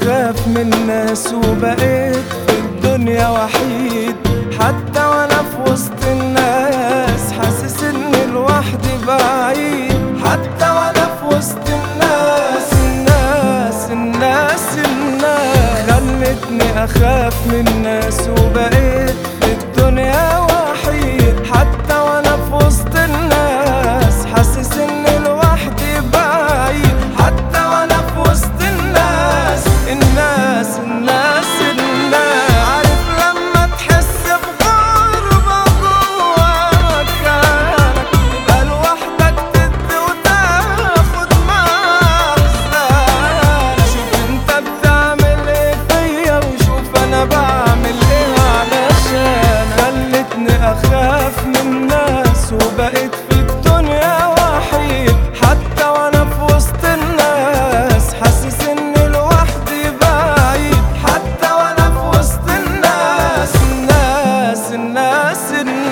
أخاف من الناس وبقيت في الدنيا وحيد، حتى وأنا في وسط الناس حاسس إني لوحدي بعيد، حتى وأنا في وسط الناس. الناس خلتني أخاف من الناس وبقيت في الدنيا وحيد، حتى وأنا في وسط الناس حاسس إني لوحدي بعيد، حتى وأنا في وسط الناس. الناس عارف لما تحس بغربة جوا مكانك، تبقى لوحدك تدي وتاخد مع أحزانك. شوف انت بتعمل ايه فيا وشوف انا بعمل ايه علشان. خلتني اخاف من الناس وبقيت في الدنيا وحيد، حتى وانا في وسط الناس حاسس اني لوحدي بعيد، حتى وانا في وسط الناس. الناس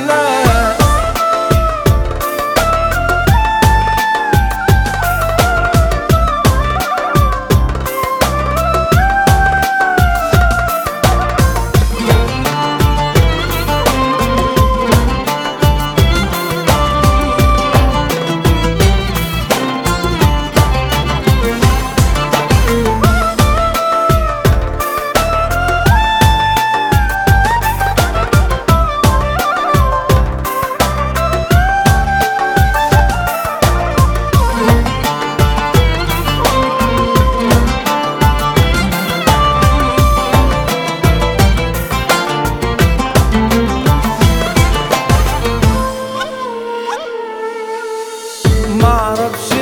معرفش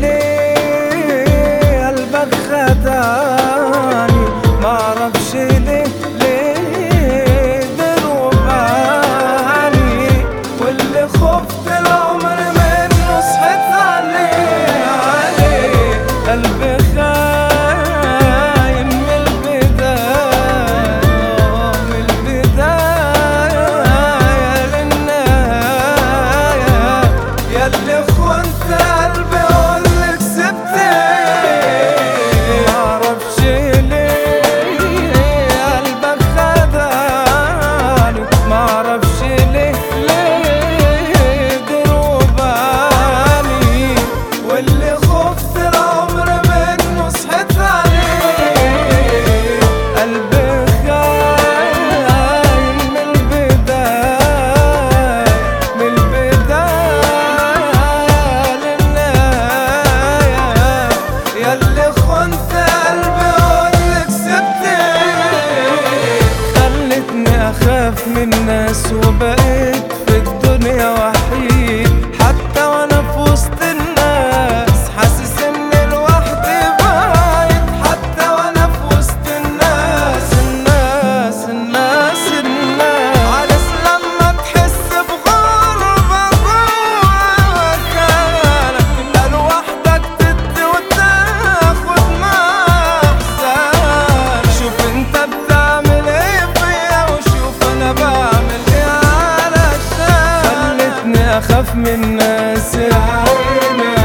ليه قلبك خدعني، معرفش ليه دروب عني، واللي خفت العمر منه صحيت عليه. قلبي خاين من البداية للنهاية، ياللي خنت قلبي قولك سبت ايه. معرفش ليه قلبك خدعني، معرفش ليه دروب عني، واللي خفت العمر منه صحيت عليه. قلبي خاين من البداية ياللي خنت قلبي قولك سبت ايه. خلتني اخاف من الناس وبقيت في الدنيا وحيد، حتى وانا في وسط الناس حاسس اني لوحدي بعيد، حتى وانا في وسط الناس. عارف لما تحس بغربة جوا مكانك، تبقى لوحدك تدي وتاخد مع أحزانك. شوف انت بتعمل ايه فيا وشوف انا بعمل ايه علشان. خلتني اخاف من الناس يا عيني.